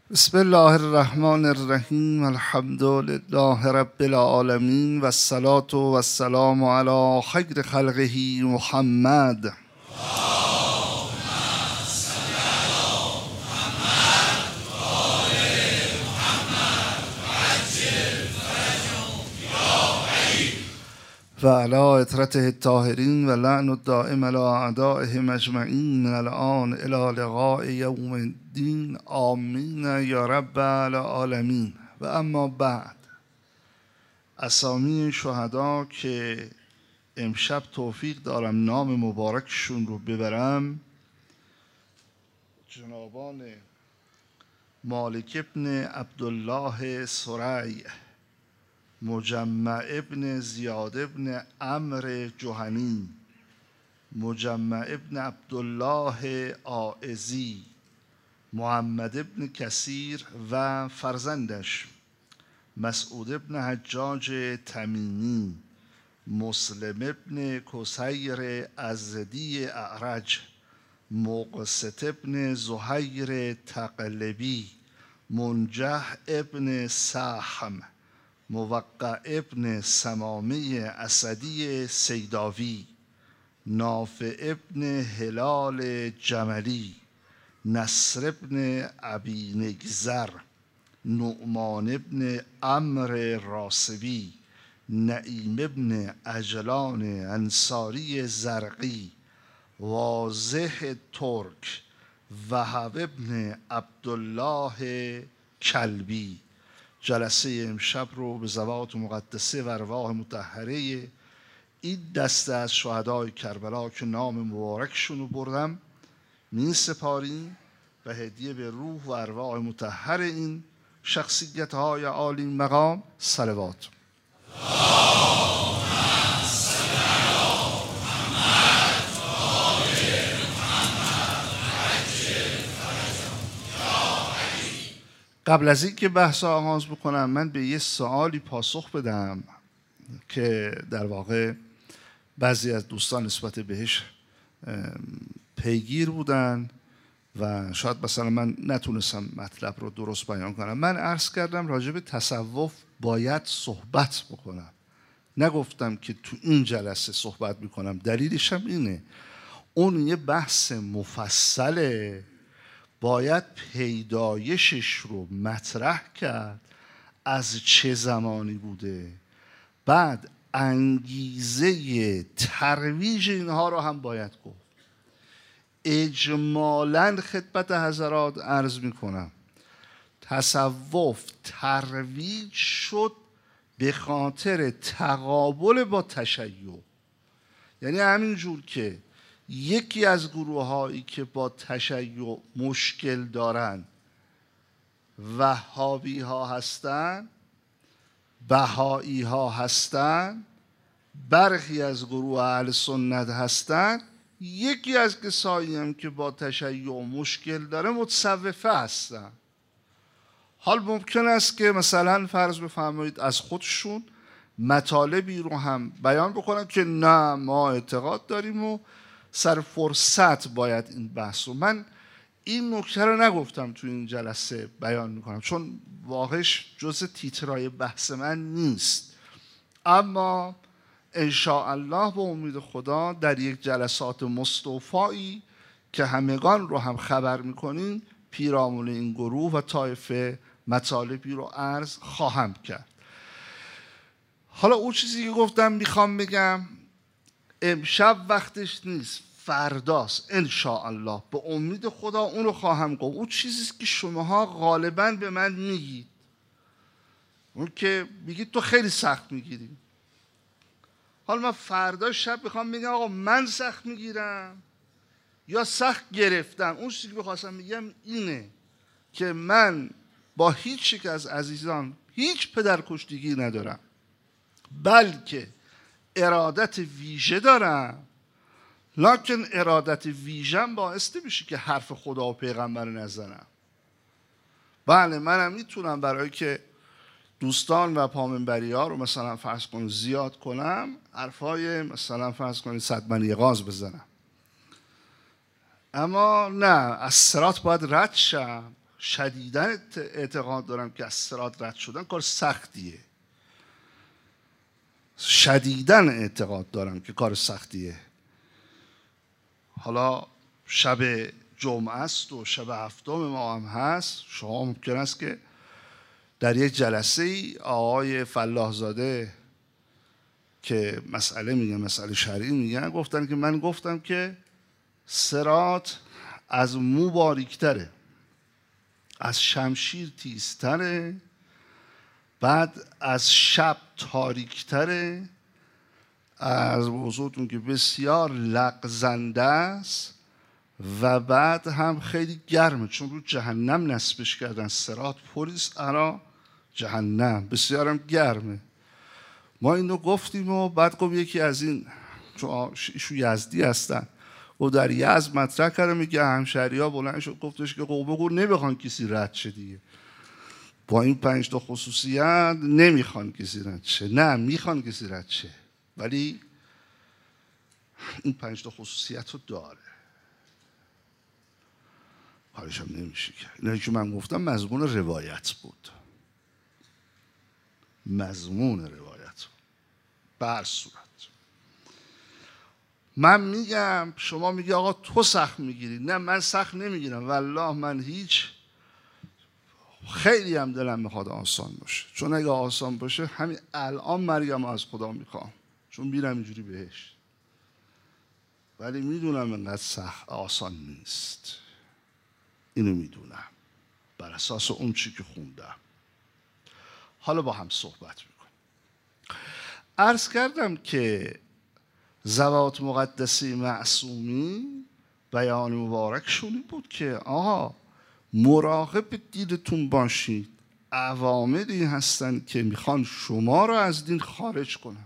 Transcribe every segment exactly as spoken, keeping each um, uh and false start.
بسم الله الرحمن الرحیم. الحمد لله رب العالمین و الصلاة و السلام علی خیر خلقه محمد. و علی اطرته الطاهرین و لعن الدائم علی اعدائهم اجمعین من الان الی لقاء یوم الدین. آمین یا رب العالمین. و اما بعد، اسامی شهدا که امشب توفیق دارم نام مبارکشون رو ببرم، جنابان مالک ابن عبدالله سری، مجمع ابن زیاد ابن عمرو جهنی، مجمع ابن عبدالله عائزی، محمد ابن کثیر و فرزندش مسعود ابن حجاج تمیمی، مسلم ابن کسیر ازدی اعرج، مقسط ابن زهیر تقلبی، منجح ابن سحم، موقع ابن سمامه اسدی سیداوی، نافع ابن هلال جملی، نصر ابن ابی نگذر، نعمان ابن عمرو راسبی، نعیم ابن عجلان انصاری زرقی، واضح ترک، وهب ابن عبدالله کلبی. جلسه امشب رو به ذوات مقدسه و ارواح مطهره این دسته از شهدای کربلا که نام مبارکشون رو بردم می سپاریم و هدیه به روح و ارواح مطهر این شخصیت های عالی مقام صلوات. قبل از اینکه بحث آغاز بکنم، من به یه سوالی پاسخ بدم که در واقع بعضی از دوستان نسبت بهش پیگیر بودن و شاید مثلا من نتونستم مطلب رو درست بیان کنم. من عرض کردم راجع به تصوف باید صحبت بکنم، نگفتم که تو این جلسه صحبت میکنم. دلیلش هم اینه، اون یه بحث مفصله، باید پیدایشش رو مطرح کرد، از چه زمانی بوده، بعد انگیزه ترویج اینها رو هم باید گفت. اجمالاً خدمت حضرات عرض می کنم تصوف ترویج شد به خاطر تقابل با تشیع. یعنی همینجور که یکی از گروه هایی که با تشیع مشکل دارن وهابی ها هستن، بهایی ها هستن، برخی از گروه اهل سنت هستن، یکی از کسایی هم که با تشیع مشکل داره متصوفه هستن. حال ممکن است که مثلا فرض بفرمایید از خودشون مطالبی رو هم بیان بکنن که نه ما اعتقاد داریم و سر فرصت باید این بحث رو. من این نکته رو نگفتم تو این جلسه بیان میکنم چون واقعش جز تیترای بحث من نیست، اما انشاءالله به امید خدا در یک جلسات مستوفایی که همگان رو هم خبر میکنین پیرامون این گروه و طایفه مطالبی رو عرض خواهم کرد. حالا اون چیزی که گفتم میخوام بگم امشب وقتش نیست، فرداست انشاءالله به امید خدا اون رو خواهم گفت. اون چیزی که شماها غالباً به من میگید، اون که میگید تو خیلی سخت میگیری. حالا من فردا شب میخوام بگم آقا من سخت میگیرم یا سخت گرفتم. اون چیزی که بخواستم میگم اینه که من با هیچ یک از عزیزان هیچ پدرکشتگی ندارم، بلکه ارادت ویژه دارم، لکن ارادت ویژم باعث نمیشه که حرف خدا و پیغمبر نزنم. بله منم میتونم برای که دوستان و پامنبری ها رو مثلا فرض کنید زیاد کنم، حرفای مثلا فرض کنید صد من یغاز بزنم، اما نه، از صراط باید رد شم، شدیداً اعتقاد دارم که از صراط رد شدن کار سختیه. شدیداً اعتقاد دارم که کار سختیه. حالا شب جمعه است و شب هفتم ما هم هست. شما ممکن است که در یک جلسه ای آقای فلاح زاده که مسئله میگن، مسئله شرعی میگن، گفتن که من گفتم که صراط از مو باریکتره، از شمشیر تیزتره، بعد از شب تاریکتره، از بزرگتون که بسیار لغزنده است و بعد هم خیلی گرمه، چون رو جهنم نصبش کردن. صراط پلیس ارا جهنم، بسیارم گرمه. ما اینو گفتیم و بعد گفت یکی از این، چون ایشو یزدی هستن و در یزد مطرح کرده، میگه همشهری ها بلند شد گفتش که قوه بگو نمیخوان کسی رد شه دیگه، با این پنج تا خصوصیت نمیخوان کسی رد شه. نه، میخوان کسی رد شه، ولی این پنج تا خصوصیت رو داره، کارش هم نمیشه کرد. اینایی که من گفتم مضمون روایت بود، مضمون روایت بود. به هر صورت من میگم، شما میگی آقا تو سخت میگیری. نه، من سخت نمیگیرم والله. من هیچ، خیلی هم دلم میخواد آسان باشه، چون اگه آسان باشه همین الان مرگم از خدا میخوام، چون میرم اینجوری بهش. ولی میدونم اینقدر سخت آسان نیست، اینو میدونم بر اساس اون چی که خوندم. حالا با هم صحبت میکنم. عرض کردم که ذوات مقدسی معصومی بیان مبارکشون این بود که آقا مراقب دینتون باشید، عواملی هستن که میخوان شما رو از دین خارج کنن.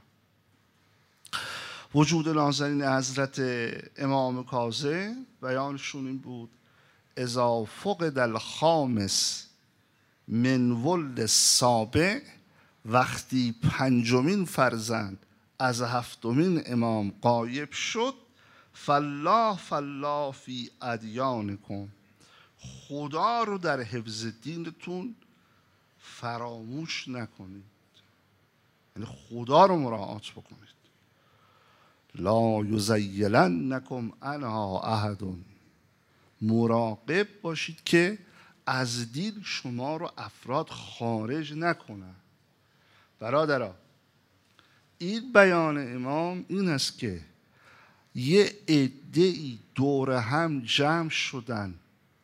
وجود نازنین حضرت امام کاظم بیانشون این بود اذا فقد الخامس من ولد السابع، وقتی پنجمین فرزند از هفتمین امام غایب شد، فالله فالله فی ادیانکم، خدا رو در حفظ دینتون فراموش نکنید، یعنی خدا رو مراعات بکنید. لا یزیلنکم عنها احد، مراقب باشید که از دین شما رو افراد خارج نکنن. برادرها، این بیان امام این است که یه عده‌ای دور هم جمع شدن،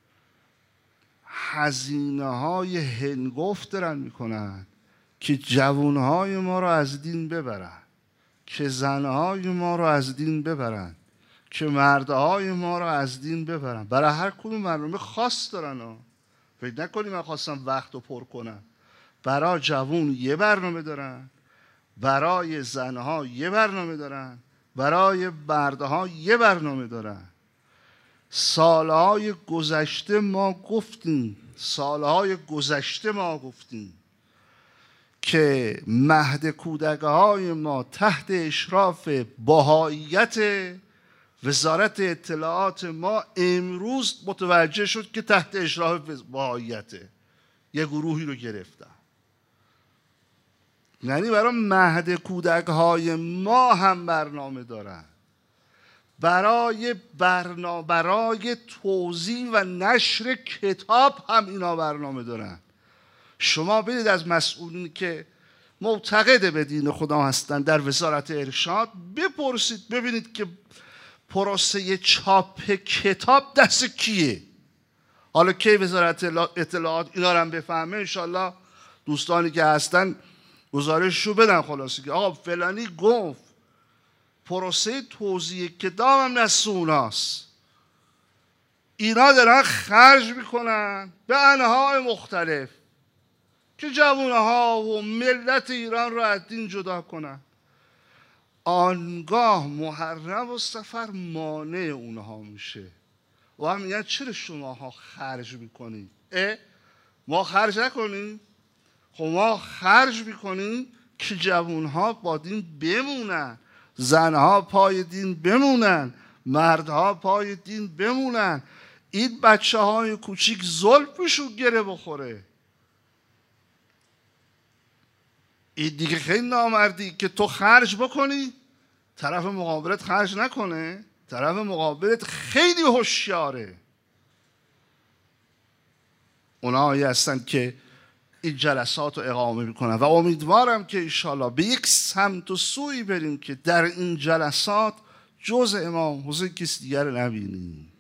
هزینه های هنگفت دارن میکنن که جوانهای ما رو از دین ببرن، که زنهای ما رو از دین ببرن، که مردهای ما رو از دین ببرن. برای هر کدوم برنامه خاص دارن ها. فکر نکنی من خواستم وقت رو پر کنم. برای جوون یه برنامه دارن، برای زنها یه برنامه دارن، برای مردها یه برنامه دارن. سالهای گذشته ما گفتیم سالهای گذشته ما گفتیم که مهد کودک های ما تحت اشراف بهائیت وزارت اطلاعات ما امروز متوجه شد که تحت اشراف بهائیته، یه گروهی رو گرفتن. یعنی برای مهد کودک های ما هم برنامه دارن، برای برنامه برای توزیع و نشر کتاب هم اینا برنامه دارن. شما برید از مسئولین که معتقد به دین خدا هستن در وزارت ارشاد بپرسید، ببینید که پروسه چاپ کتاب دست کیه. حالا کی وزارت اطلاعات اینا رو هم بفهمه، انشالله دوستانی که هستن گزارش رو بدن، خلاصی که آقا فلانی گفت پروسه توزیع کتاب هم دست اوناست. اینا دارن خرج میکنن به انواع مختلف که جوانها و ملت ایران رو از دین جدا کنن. آنگاه محرم و سفر مانع اونها میشه و هم میگن چرا شماها خرج میکنید؟ اه ما خرج نکنیم؟ خب ما خرج میکنیم که جوانها با دین بمونن، زنها پای دین بمونن، مردها پای دین بمونن. این بچه های کوچیک زلفشون گره بخوره. این دیگه خیلی نامردی که تو خرج بکنی طرف مقابلت خرج نکنه. طرف مقابلت خیلی هوشیاره. اونایی هستن که این جلسات رو اقامه میکنن و امیدوارم که انشالله به یک سمت و سوی بریم که در این جلسات جز امام حسین کسی دیگر رو نبینیم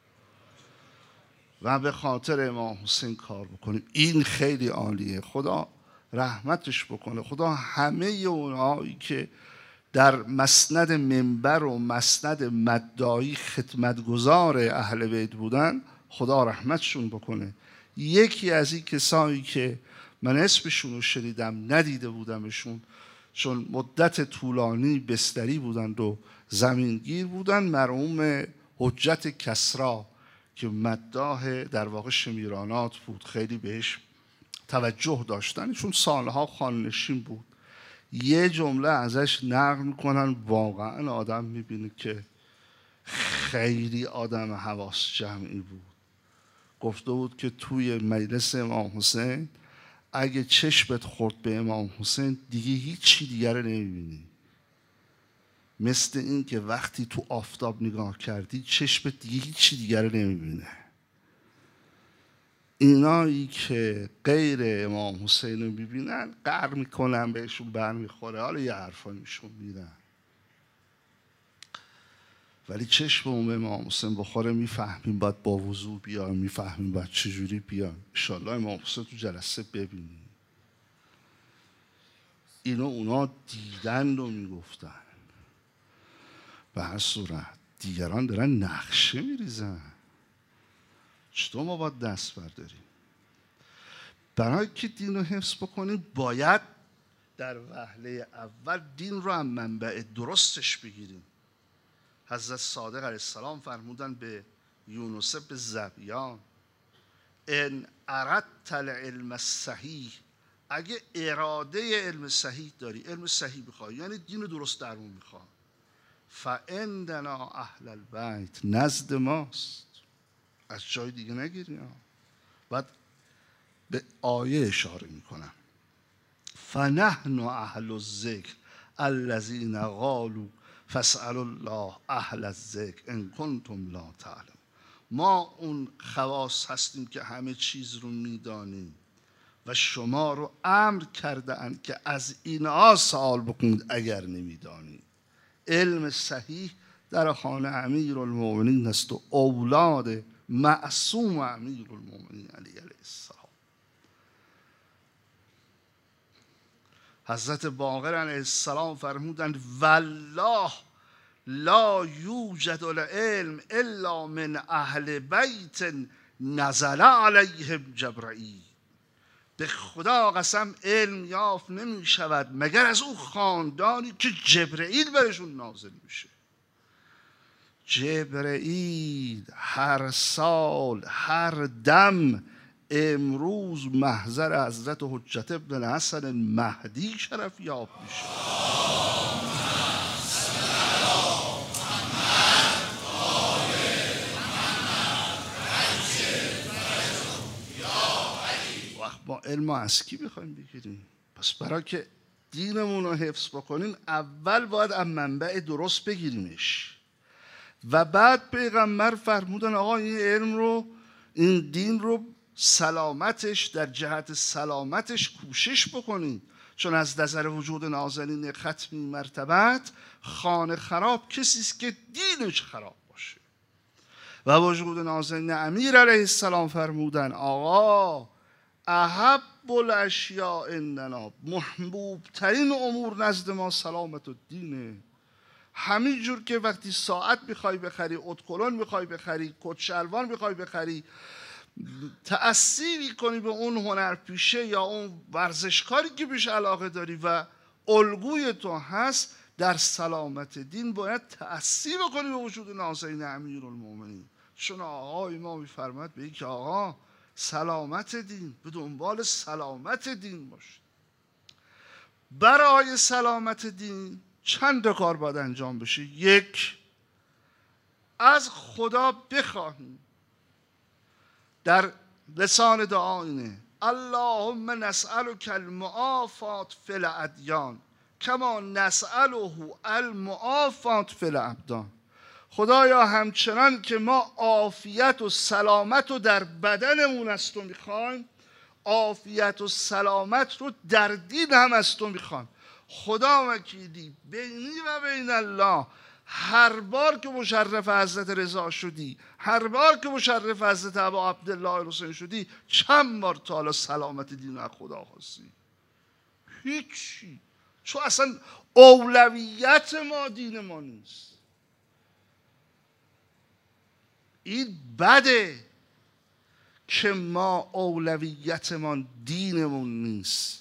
و به خاطر امام حسین کار بکنیم. این خیلی عالیه. خدا رحمتش بکنه. خدا همه اونهایی که در مسند منبر و مسند مدعی خدمتگزار اهل بیت بودن خدا رحمتشون بکنه. یکی از این کسایی که من اسمشون رو شنیدم ندیده بودمشون چون مدت طولانی بستری بودند و زمینگیر بودن، مرحوم حجت کسری که مداح در واقع شمیرانات بود، خیلی بهش توجه داشتن، چون سالها خاننشین بود. یه جمله ازش نقل میکنن واقعا آدم میبینه که خیلی آدم حواس جمعی بود. گفته بود که توی مجلس امام حسین اگه چشمت خورد به امام حسین دیگه هیچی دیگر رو نمیبینی، مثل این که وقتی تو آفتاب نگاه کردی چشمت دیگه هیچی دیگر رو نمیبینه. اینایی که غیر امام حسین رو میبینن قهر میکنن، بهشون برمیخوره، حالا یه حرفایی میشون میدن، ولی چشم به امام حسین بخوره میفهمیم باید با وضوع بیایم، میفهمیم باید چجوری بیایم. انشالله امام حسین تو جلسه ببینیم. اینو اونا دیدن و میگفتن. به هر صورت دیگران دارن نقشه میریزن، چطور ما باید دست برداریم؟ برای که دین رو حفظ بکنیم باید در وهله اول دین رو هم منبع درستش بگیریم. حضرت صادق علیه السلام فرمودن به یونس بن ظبیان ان اردت العلم الصحیح، اگه اراده علم صحیح داری، علم صحیح بخوای یعنی دین درست درمون میخوای، فعندنا اهل البیت، نزد ماست، از جای دیگه نگیری. بعد به آیه اشاره میکنم فنحن اهل الذکر الذین قالوا فاسألوا الله اهل الذکر ان کنتم لا تعلمون. ما اون خواص هستیم که همه چیز رو میدانیم و شما رو امر کرده اند که از اینها سوال بکنید اگر نمیدانید. علم صحیح در خانه امیرالمؤمنین است و اولاد معصوم امیرالمؤمنین علی علیه السلام. حضرت باقر علیه السلام فرمودند والله لا یوجد العلم الا من اهل بیت نزل علیهم جبرائیل. به خدا قسم علم یافت نمی شود مگر از اون خاندانی که جبرائیل برشون نازل میشه. جبرائیل هر سال هر دم امروز محضر حضرت حجت ابن حسن مهدی شرف یاب میشه. ما علم از کی بخوایم بگیریم؟ پس برای که دینمون رو حفظ بکنیم اول باید از منبع درست بگیریمش و بعد پیغمبر فرمودن آقا این علم رو، این دین رو سلامتش، در جهت سلامتش کوشش بکنید، چون از نظر وجود نازنین ختمی مرتبت خانه خراب کسی است که دینش خراب باشه. و وجود نازنین امیر علیه السلام فرمودن آقا احب الاشیاء عندنا، محبوب ترین امور نزد ما سلامت الدینه. همین جور که وقتی ساعت میخوای بخری، ادکلون میخوای بخری، کت شلوار میخوای بخری، تأثیری کنی به اون هنرپیشه یا اون ورزشکاری که بهش علاقه داری و الگوی تو هست، در سلامت دین باید تأثیر کنی به وجود نازنین امیرالمؤمنین. چون آقای ما میفرماد به این که آقا سلامت دین، به دنبال سلامت دین باشید. برای سلامت دین چند کار باید انجام بشه. یک، از خدا بخواهیم در لسان دعا اینه اللهم نسألک المعافات فی الادیان کما نسأله المعافات فی الابدان. خدایا همچنان که ما عافیت و سلامت رو در بدنمون از تو میخوایم، عافیت و سلامت رو در دین هم از تو میخوایم. خدا وکیلی بینی و بین الله هر بار که مشرف حضرت رضا شدی، هر بار که مشرف حضرت ابا عبدالله حسین شدی، چند بار تا حالا سلامت دین از خدا خواستی؟ هیچی. چون اصلا اولویت ما دین ما نیست. این بده که ما اولویتمان دینمون نیست.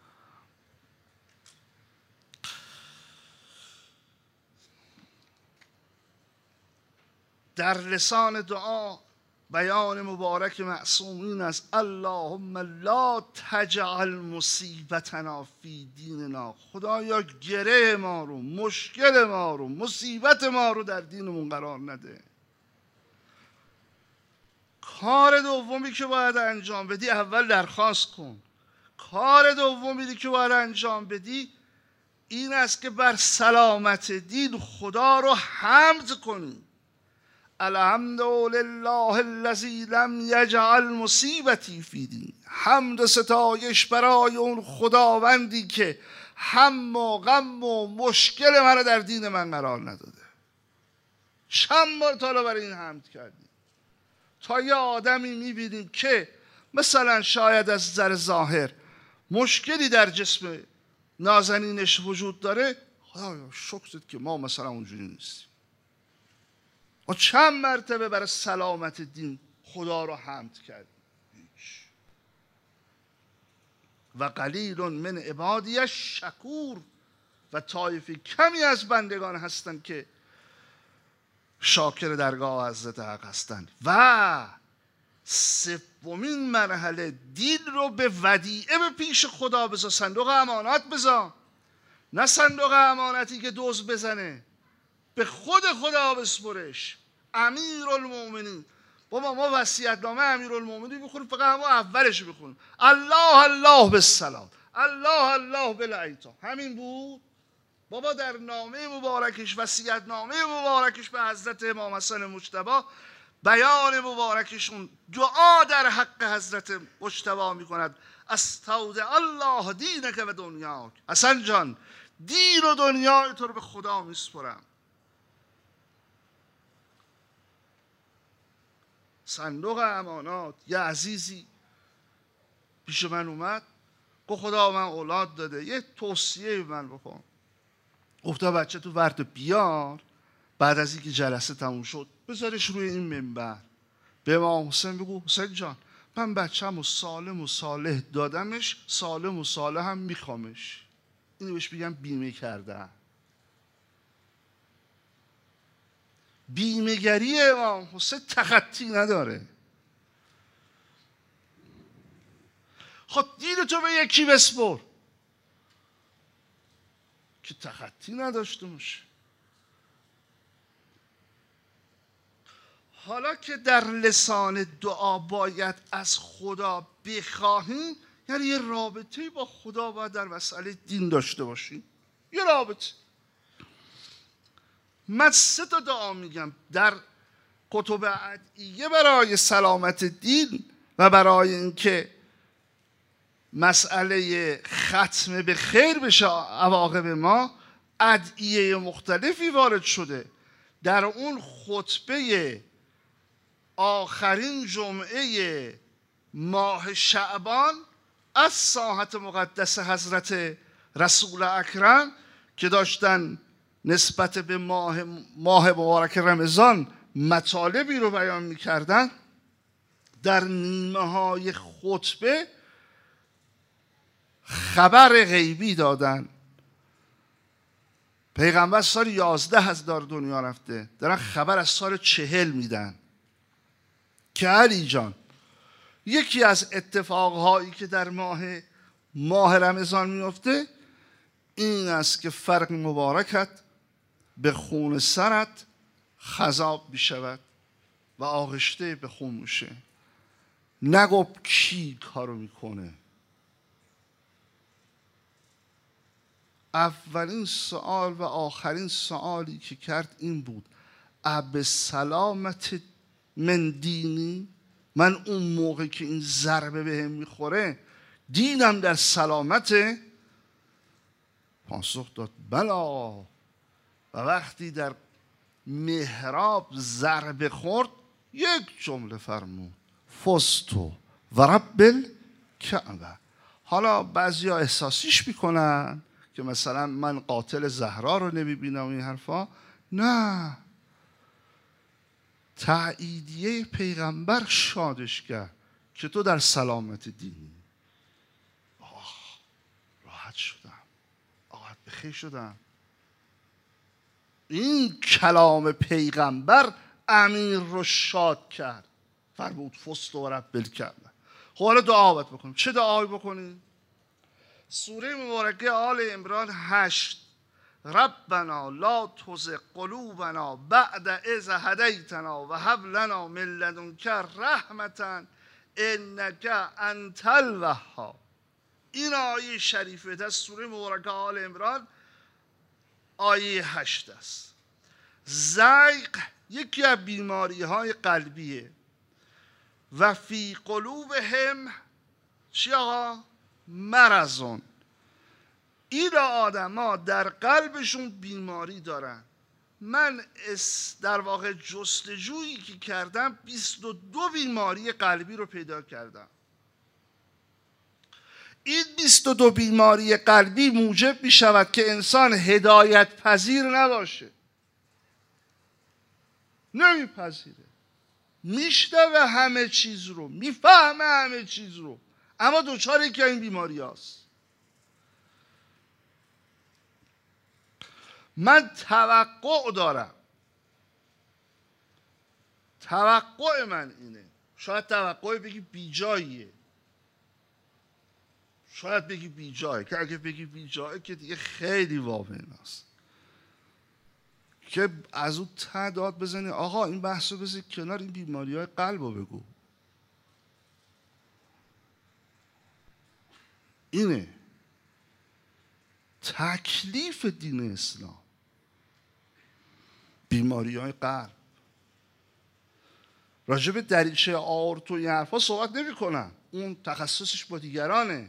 در لسان دعا بیان مبارک معصومین است اللهم لا تجعل مصیبتنا فی دیننا. خدایا گره ما رو، مشکل ما رو، مصیبت ما رو در دینمون قرار نده. کار دومی که باید انجام بدی، اول درخواست کن. کار دومی که باید انجام بدی این است که بر سلامت دین خدا رو حمد کنی. الحمد لله الذی لم یجعل مصیبتی فی دینی. حمد و ستایش برای اون خداوندی که هم و غم و مشکل من در دین من قرار نداده. چند بار تا برای این حمد کردی؟ تا یه آدمی میبینیم که مثلا شاید از نظر ظاهر مشکلی در جسم نازنینش وجود داره، خدایا شکرت که ما مثلا اونجوری نیستیم. و چند مرتبه برای سلامت دین خدا رو حمد کردیم. و قلیل من عبادی شکور. و طایفه کمی از بندگان هستند که شاکر درگاه حضرت حق هستند. و سومین مرحله دین رو به ودیعه به پیش خدا بذار، صندوق امانات بذار. نه صندوق امانتی که دزد بزنه، به خود خدا بسپرش. امیرالمومنین. بابا ما وصیت‌نامه امیرالمومنین میخونیم، فقط همون اولش بخونیم الله الله بالسلام، الله الله بالایتام. همین بود بابا. در نامه مبارکش، وصیت‌نامه مبارکش به حضرت امام حسن مجتبی، بیان مبارکشون دعا در حق حضرت مجتبی میکند استودع الله دینک و دنیاک. حسن جان دین و دنیای تو رو به خدا میسپرم. صندوق امانات. یه عزیزی پیش من اومد، گفت خدا من اولاد داده، یه توصیه به من بکن. گفتا بچه تو ورد بیار، بعد از اینکه جلسه تموم شد بذارش روی این منبر، به امام حسین بگو حسین جان من بچه‌مو سالم و صالح دادمش، سالم و صالح هم میخوامش. اینو بهش بگم بیمه کردن. بیمه‌گری امام حسین تخطی نداره. خب دین تو به یکی بسپر که تخطی نداشته باشه. حالا که در لسان دعا باید از خدا بخواهیم، یعنی یه رابطه با خدا باید در مسئله دین داشته باشیم. یه رابطه. من سه تا دعا میگم در کتب ادعیه برای سلامت دین و برای اینکه مسئله ختم به خیر بشه عواقب ما. ادعیه مختلفی وارد شده. در اون خطبه آخرین جمعه ماه شعبان از ساحت مقدس حضرت رسول اکرم که داشتن نسبت به ماه, ماه مبارک رمضان مطالبی رو بیان میکردن، در نیمه های خطبه خبر غیبی دادن. پیغمبر سال یازده از دار دنیا رفته، دارن خبر از سال چهل میدن که علی جان یکی از اتفاقهایی که در ماه ماه رمضان میفته این است که فرق مبارکت به خون سرت خضاب بشود و آغشته به خون میشه. نگفت کی کارو میکنه. اولین سوال و آخرین سوالی که کرد این بود: اب سلامت من دینی؟ من اون موقع که این ضربه بهم میخوره دینم در سلامته؟ پاسخ داد بلا. و وقتی در محراب ضربه خورد یک جمله فرمود: فزتو و رب الکعبه. حالا بعضیا احساسیش میکنن که مثلا من قاتل زهرا رو نمیبینم این حرفا. نه، تأییدیه پیغمبر شادش کرد که تو در سلامت دینی. آه راحت شدم، آقا بخیر شدم. این کلام پیغمبر امیر رو شاد کرد، فرمود فزت و رب الکعبه. خب حالا دعا باید بکنیم. چه دعایی بکنیم؟ سوره مبارکه آل عمران هشت: ربنا لا تزغ قلوبنا بعد اذ هدیتنا و هب لنا من لدنک رحمة انک انت الوهاب. این آیه شریفه از سوره مبارکه آل عمران آیه هشت است. زیغ یکی از بیماری های قلبیه. و فی قلوبهم چی آقا؟ مرضون. این آدم ها در قلبشون بیماری دارن. من در واقع جستجویی که کردم بیست و دو بیماری قلبی رو پیدا کردم. این بیست و دو بیماری قلبی موجب می شود که انسان هدایت پذیر نباشه، نمیپذیره، میشنوه همه چیز رو، میفهمه همه چیز رو، اما دوچار که این بیماری هست. من توقع دارم، توقع من اینه، شاید توقع بگی بی جاییه، شاید بگی بی جایه، که اگه بگی بی جایه که دیگه خیلی واقعی است که از اون تعداد بزنی آقا این بحث رو بذاری کنار، این بیماری های قلب رو بگو. اینه تکلیف دین اسلام، بیماری های قلب. راجع به دریچه آورت و این حرفا صحبت نمی کنم، اون تخصصش با دیگرانه.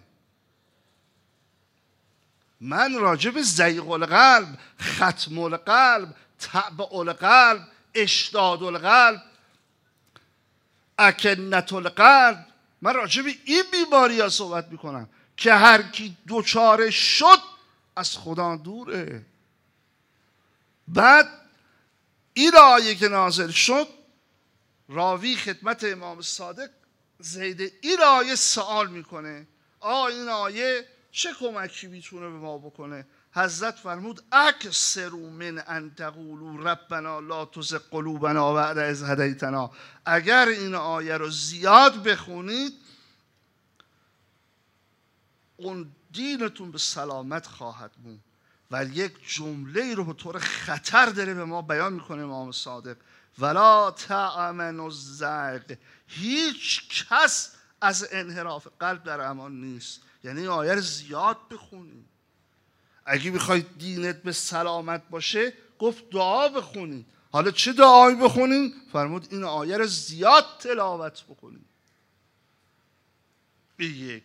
من راجع به ضیق القلب، ختم القلب، تعبع القلب، اشداد القلب، اکنت القلب، من راجع به این بیماری ها صحبت میکنم که هر کی دوچاره شد از خدا دوره. بعد این آیه که نازل شد، راوی خدمت امام صادق زید این آیه سوال میکنه آه این آیه چه کمکی میتونه به ما بکنه؟ حضرت فرمود اکثروا من ان تقولوا ربنا لا تزغ قلوبنا بعد اذ هدیتنا. اگر این آیه رو زیاد بخونید اون دینتون به سلامت خواهد بود. ولی یک جمله رو به طور خطر داره به ما بیان میکنه امام صادق: ولا تأمن الزیغ. هیچ کس از انحراف قلب در امان نیست. یعنی آیه رو زیاد بخونید. اگه میخواید دینت به سلامت باشه گفت دعا بخونید. حالا چه دعایی بخونید؟ فرمود این آیه رو زیاد تلاوت بکنید. یک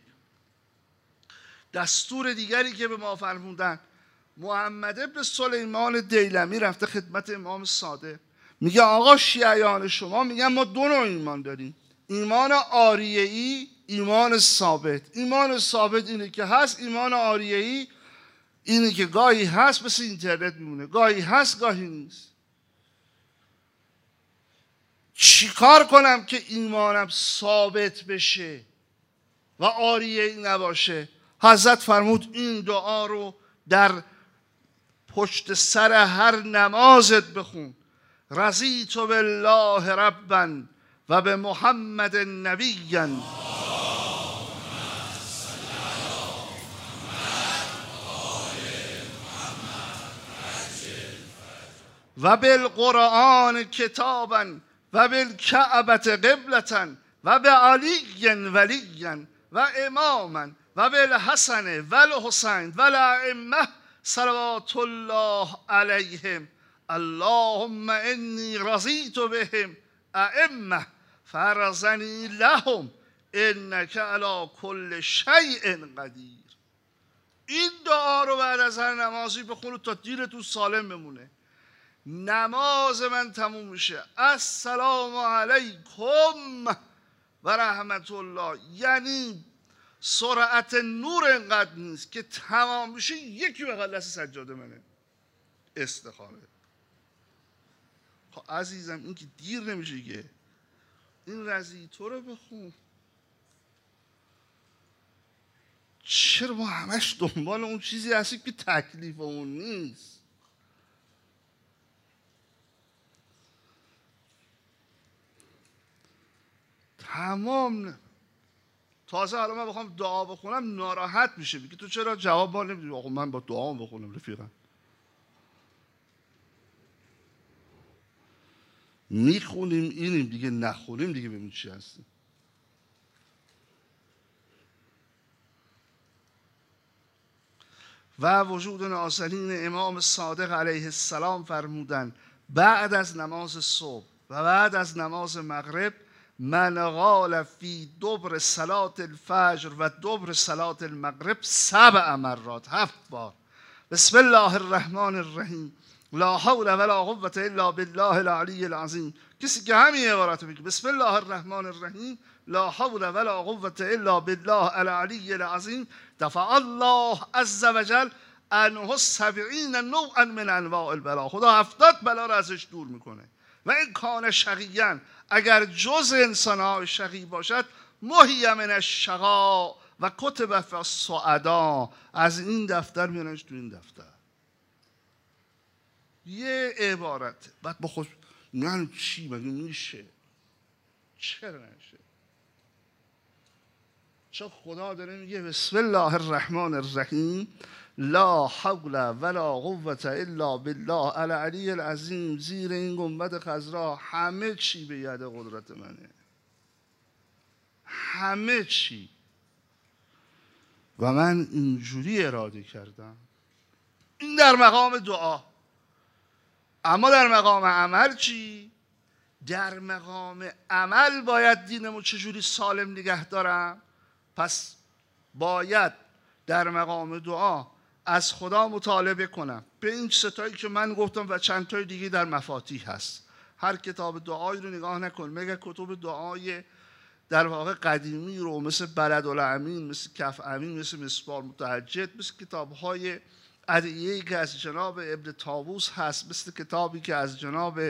دستور دیگری که به ما فرمودن، محمد ابن سلیمان دیلمی رفته خدمت امام صادق، میگه آقا شیعیان شما میگن ما دو نوع ایمان داریم، ایمان عاریه‌ای، ایمان ثابت. ایمان ثابت اینه که هست، ایمان عاریه‌ای اینه که گاهی هست مثل اینترنت میمونه، گاهی هست گاهی نیست. چیکار کنم که ایمانم ثابت بشه و عاریه‌ای نباشه؟ حضرت فرمود این دعا رو در پشت سر هر نمازت بخون: رضیت بالله ربا و به محمد نبیا و بالقرآن کتابا و بالکعبة قبلة و به علی ولی و اماما و به الحسن و الحسین و الائمه صلوات الله علیهم اللهم انی رضیت بهم ائمه فرزنی لهم انک علی کل شیء قدیر. این دعا رو بعد از هر نمازی بخونید تا دیرتون سالم بمونه. نماز من تموم میشه السلام علیکم و رحمت الله، یعنی سرعت نور اینقدر نیست که تمام میشه یکی بغل دست سجاده منه استخاره. خب عزیزم این که دیر نمیشه که این رضی تو رو بخون. چرا ما همش دنبال اون چیزی هستیم که تکلیف اون نیست؟ تمام. تازه حالا من بخوام دعا بخونم ناراحت میشه، میگه تو چرا جواب ما نمیدی؟ آقا من با دعا بخونم رفیقم. میخونیم اینیم دیگه، نخونیم دیگه ببین چی هستیم. و وجود ناصرین امام صادق علیه السلام فرمودن بعد از نماز صبح و بعد از نماز مغرب من قال فی دبر صلات الفجر و دبر صلات المغرب سبع مرات، هفت بار، بسم الله الرحمن الرحیم لا حول ولا قوة الا بالله العلی العظیم. کسی که همین عبارت بگه بسم الله الرحمن الرحیم لا حول ولا قوة الا بالله العلی العظیم دفع الله عز وجل عنه سبعین نوعا من انواع البلا. خدا هفتاد بلا را ازش دور میکنه. و این کان شقیاً، اگر جز انسان‌های شقی باشد، محی من الشقا و کتب فی السعدا، از این دفتر میانش تو این دفتر. یه عبارت بعد با خود من چی مگه میشه؟ چرا نشه؟ چون خدا داره میگه بسم الله الرحمن الرحیم لا حول ولا قوة الا بالله العلی العظیم. زیر این گنبد خضرا همه چی به ید قدرت منه، همه چی، و من اینجوری اراده کردم. این در مقام دعا. اما در مقام عمل چی؟ در مقام عمل باید دینمو چجوری سالم نگه دارم؟ پس باید در مقام دعا از خدا مطالبه کنم به این ستایی که من گفتم و چند تای دیگه در مفاتیح هست. هر کتاب دعایی رو نگاه نکن مگر کتب دعای در واقع قدیمی رو مثل بلدالامین، مثل کف امین، مثل مصباح متهجد، مثل کتاب‌های ادعیه‌ای که از جناب ابن طاووس هست، مثل کتابی که از جناب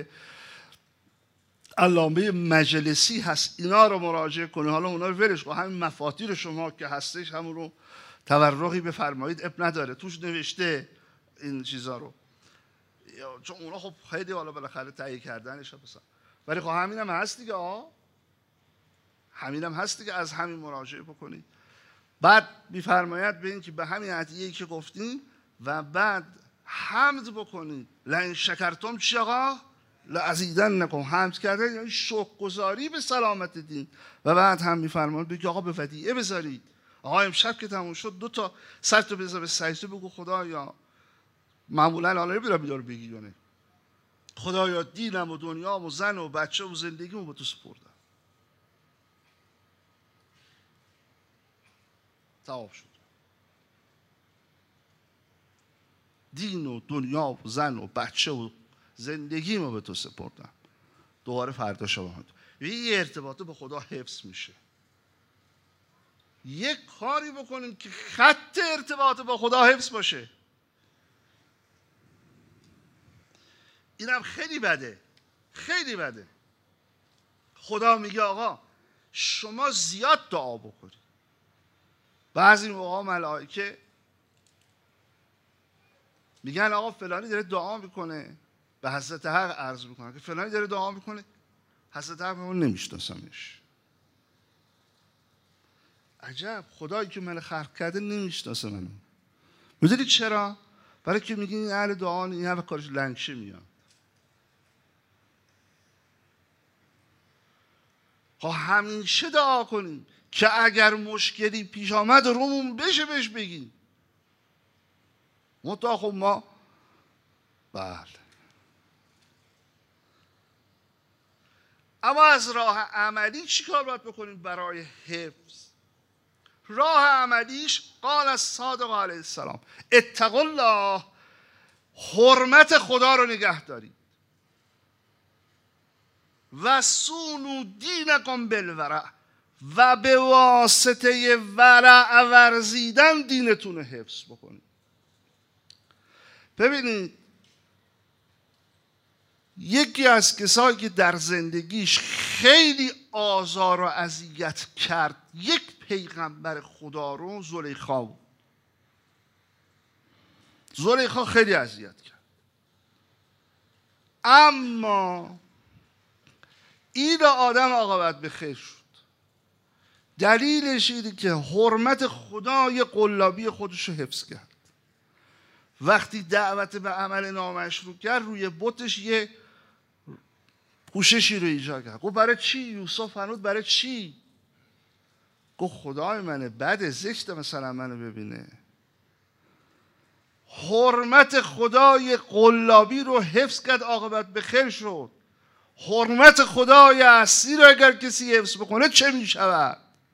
علامه مجلسی هست، اینا رو مراجعه کنید. حالا اونا رو ولش کن، همین مفاتیح شما که هستش همون رو تورقی بفرمایید، اب نداره، توش نوشته این چیزا رو، چون اونا خب خیلی حالا بالاخره تهیه کردنش هست، ولی خب همین هم هست دیگه. آه همین هم هست دیگه، از همین مراجعه بکنید. بعد میفرماید به این که به همین عطیه‌ای که گفتیم و بعد حمد بکنید. لئن شکرتم چی آقا؟ لازیدنکم. حمد کردن یعنی شکرگزاری به سلامت دین. و بعد هم میفرماید بگید آقا به ودیعه بذارید. آقا امشب که تموم شد دو تا سر تو بذار به سجده، بگو خدایا، معمولا حالا نمیدونم بیدار بگی یا نه، خدایا دینم و دنیام و زن و بچه و زندگیمو به تو سپردم. تمام شد. دین و دنیا و زن و بچه و زندگیمو به تو سپردم. دوباره فردا شما یه ارتباطه با خدا حفظ میشه. یک کاری بکنیم که خط ارتباط با خدا حفظ باشه. اینم خیلی بده، خیلی بده. خدا میگه آقا شما زیاد دعا بکنید. بعضی موقع ملائکه میگن آقا فلانی داره دعا میکنه، به حضرت حق عرض میکنه که فلانی داره دعا میکنه، حضرت حق میگه نمیشناسمش. عجب، خدایی که من خلق کرده نمیشناسه منو. میدونید چرا؟ برای که میگین این اهل دعا، این همه کارش لنگشه میاد. ها همیشه دعا کنیم که اگر مشکلی پیش آمد رومون بشه بهش بگیم. منتها خب ما بله. اما از راه عملی چی کار باید بکنیم برای حفظ؟ راه عملیش قال از صادق علیه السلام اتقوا الله، حرمت خدا رو نگه دارید. و سونو دینکم بالورع، و به واسطه ورع ورزیدن دینتون رو حفظ بکنید. ببینید یکی از کسایی که در زندگیش خیلی آزار و اذیت کرد یک پیغمبر خدا رو زلیخا بود. زلیخا خیلی اذیت کرد، اما این آدم عاقبت به خیر شد. دلیلش اینه که حرمت خدای قلابی خودش رو حفظ کرد. وقتی دعوت به عمل نامشروع کرد روی بتش یه پوششی رو ایجاد کرد. گفت برای چی؟ یوسف فرمود برای چی؟ گفت خدای منه بده زشته مثلا منو ببینه. حرمت خدای قلابی رو حفظ کرد، عاقبت به خیر شد. حرمت خدای اصلی رو اگر کسی حفظ بکنه چه می شود؟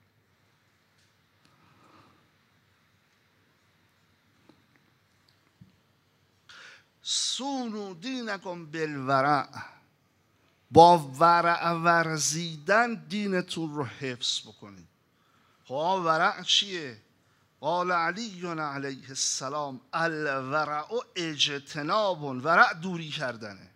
سونو دینکم بالورع، با ورع ورزیدن دینتون رو حفظ بکنید. ها ورع چیه؟ قال علی علیه السلام الورع اجتناب، ورع دوری کردنه.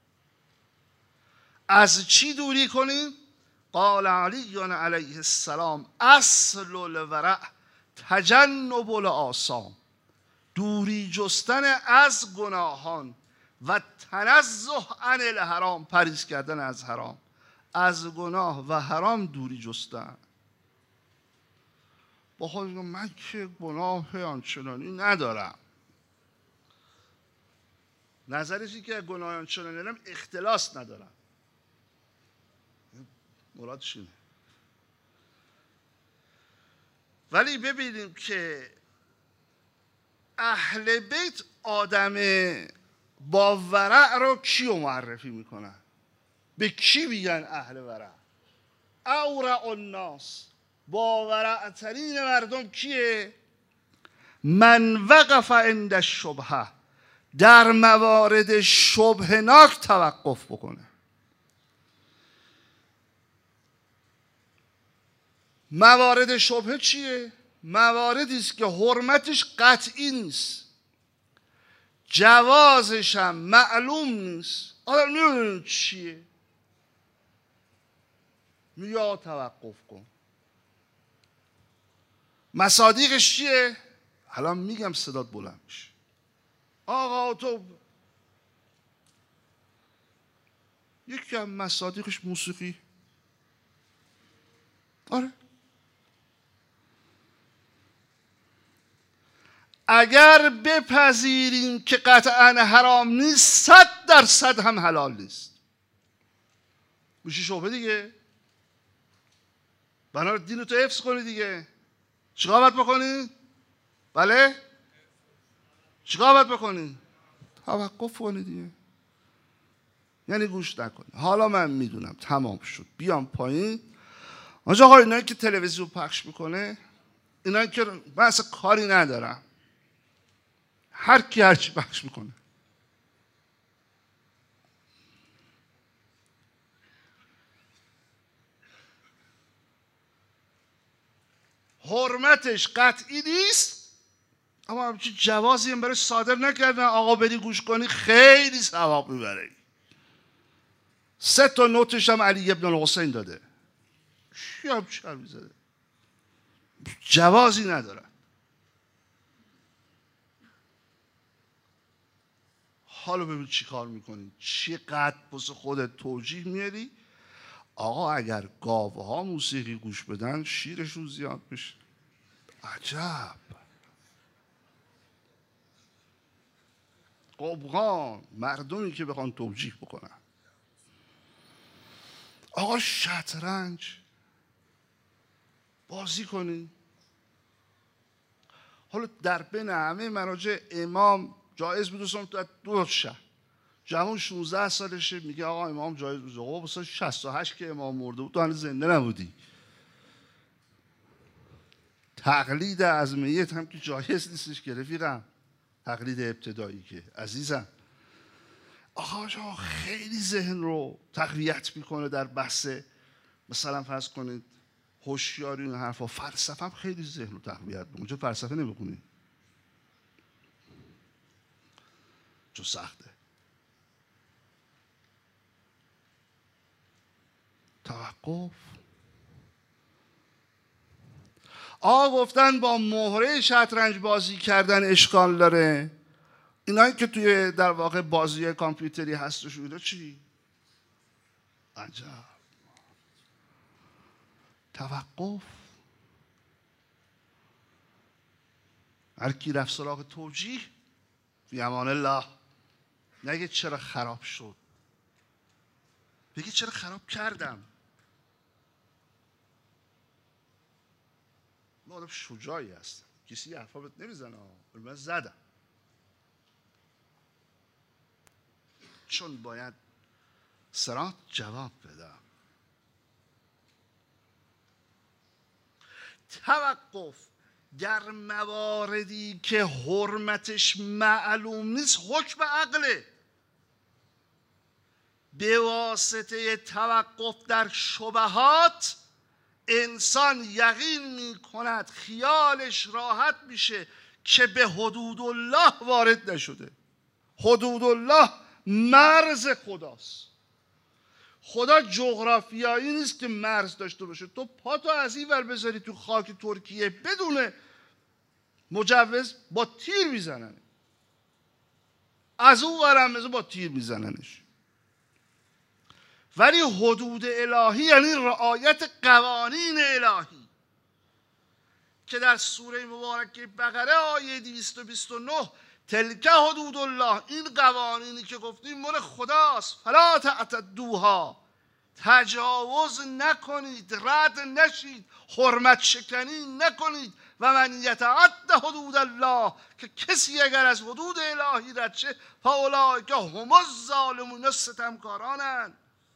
از چی دوری کنید؟ قال علی علیه السلام اصل الورع تجنب الآثام، دوری جستن از گناهان و تنزه عن الحرام، پرهیز کردن از حرام. از گناه و حرام دوری جستن. با خود من که گناه آنچنانی ندارم. نظرشی که گناه آنچنانی ندارم اختلاس ندارم. مرادش اینه. ولی ببینیم که اهل بیت آدم با ورع رو کیو معرفی میکنن؟ به کی میگن اهل ورع؟ اورع الناس، با ورع ترین مردم کیه؟ من وقف عند الشبهه، در موارد شبهناک توقف بکنه. موارد شبهه چیه؟ مواردی است که حرمتش قطعی نیست، جوازش هم معلوم نیست، آدم نمیدونه چیه، یا توقف کن. مصادیقش چیه؟ الان میگم صدات بلند میشه. آقا تو یکی از مصادیقش موسیقی. آره اگر بپذیریم که قطعا حرام نیست، صد درصد هم حلال نیست. میشه شبهه دیگه. بنا دین تو حفظ کنی دیگه. چیکار باید بکنی؟ بله؟ چیکار باید بکنی؟ توقف کنی دیگه. یعنی گوش نکنی. حالا من میدونم تمام شد، بیام پایین. آنجا آقا اینایی که تلویزیون پخش میکنه، اینایی که من اصلا کاری ندارم، هر کی هر چی پخش میکنه. حرمتش قطعی نیست، اما همچین جوازی هم برای صادر نکردن آقا بری گوش کنی خیلی ثواب میبری. سه تا نوتش هم علی ابن الحسین داده. چی هم چرمی زده؟ جوازی نداره. حالا ببین چی کار میکنی، چقدر بس خودت توجیه میاری. آقا اگر گاوه ها موسیقی گوش بدن شیرشون زیاد میشه. عجب. قبغان، مردمی که بخوان توجیه بکنن. آقا شطرنج بازی کنی. حالا در بین همه مراجع امام جایز میدونستم تو دو شهر جوان شانزده سالشه میگه آقا امام جایز بود. آقا بسا شصت و هشت که امام مرده بود تو هنوز زنده نبودی. تقلید از میت هم که جایز نیستش که رفیقم، تقلید ابتدایی که عزیزم. آقا جا خیلی ذهن رو تقویت میکنه در بحث مثلا فرض کنید هوشیاری این حرفا. فلسفه هم خیلی ذهن رو تقویت میکنه. چون فلسفه نمیخونی؟ چون سخته. توقف. آقا گفتن با مهره شطرنج بازی کردن اشکال داره. اینایی که توی در واقع بازی کامپیوتری هستش اینا چی؟ عجب. توقف. هر کی رفت سراغ توجیه فی امان الله، نگه چرا خراب شد، بگه چرا خراب کردم. من آدم شجاعی هستم، کسی حرفا بهت نمیزنه، من زدم چون باید صراط جواب بدم. توقف در مواردی که حرمتش معلوم نیست حکم عقله. به واسطه توقف در شبهات انسان یقین می کند، خیالش راحت میشه که به حدود الله وارد نشده. حدود الله مرز خداست. خدا جغرافیایی نیست که مرز داشته باشه. تو پاتو از این ور بذاری تو خاک ترکیه بدون مجوز با تیر میزنن، از اون ورم با تیر میزننش. ولی حدود الهی یعنی رعایت قوانین الهی که در سوره مبارکه بقره آیه دویست و بیست و نه تلک حدود الله، این قوانینی که گفتیم مال خداست، فلا تعتدوها، تجاوز نکنید، رد نشید، حرمت شکنی نکنید. و من یتعد حدود الله، که کسی اگر از حدود الهی رد شه فاولئک هم الظالمون، ستمکارانند.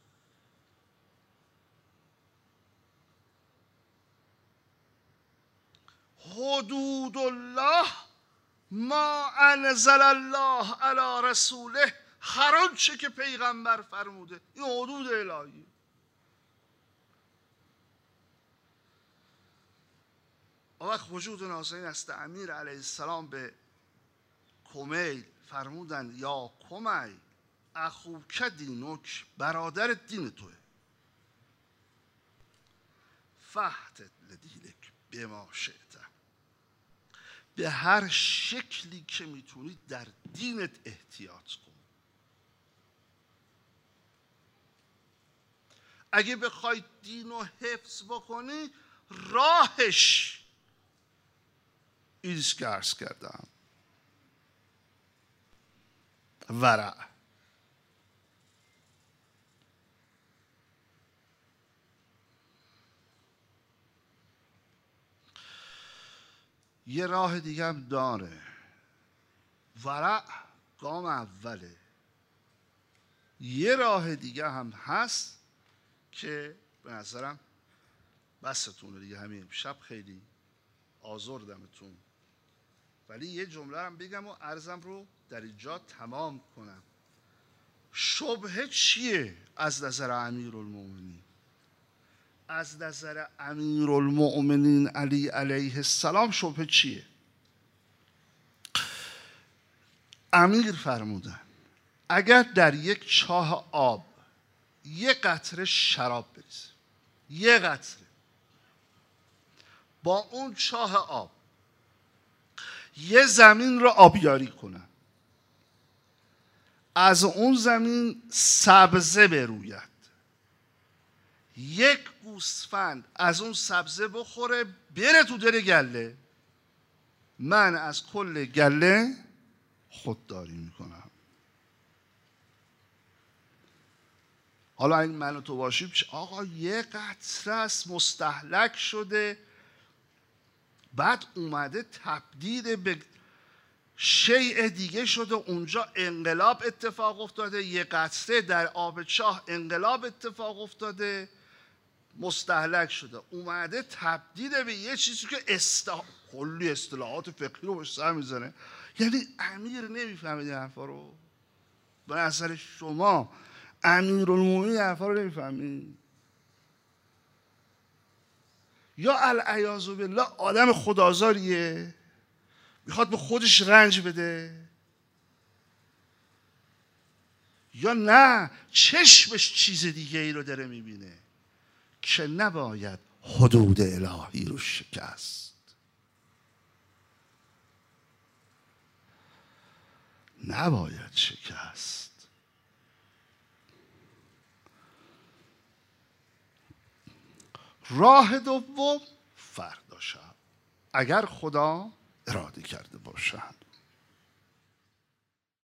حدود الله ما انزل الله علی رسوله، هر آنچه که پیغمبر فرموده این حدود الهی. وقت وجود نازنین است امیر علیه السلام به کمیل فرمودن یا کمیل اخوک دینک، برادر دین توه، فحتت لدینک بما شئت، به هر شکلی که میتونی در دینت احتیاط کن. اگه بخوای دین رو حفظ بکنی راهش ایست که عرض کردم، ورع. یه راه دیگه هم داره. ورع گام اوله. یه راه دیگه هم هست که به نظرم بستونه دیگه، همین امشب خیلی آزردمتون، ولی یه جمله هم بگم و عرضم رو در اینجا تمام کنم. شبهه چیه از نظر امیرالمومنین؟ از نظر امیرالمؤمنین علی علیه السلام شبهه چیه؟ امیر فرمودن اگر در یک چاه آب یک قطره شراب بریزه، یک قطره، با اون چاه آب یه زمین رو آبیاری کنن، از اون زمین سبزه بروید، یک گوسفند از اون سبزه بخوره بره تو دل گله، من از کل گله خودداری میکنم. حالا این من و تو باشیم آقا یه قطره است مستهلک شده بعد اومده تبدیل به شیء دیگه شده، اونجا انقلاب اتفاق افتاده، یه قطره در آب چاه انقلاب اتفاق افتاده، مستهلک شده، اومده تبدیل به یه چیزی که استا... کلی اصطلاحات فقهی رو بهش سر میزنه. یعنی امیر نمیفهمه این حرفا رو؟ به نظر شما امیرالمومنین حرفا رو نمیفهمی؟ یا العیاذ بالله آدم خدازاریه، میخواد به خودش رنج بده، یا نه چشمش چیز دیگه ای رو داره میبینه که نباید حدود الهی رو شکست، نباید شکست. راه دوم فردا شب، اگر خدا اراده کرده باشد.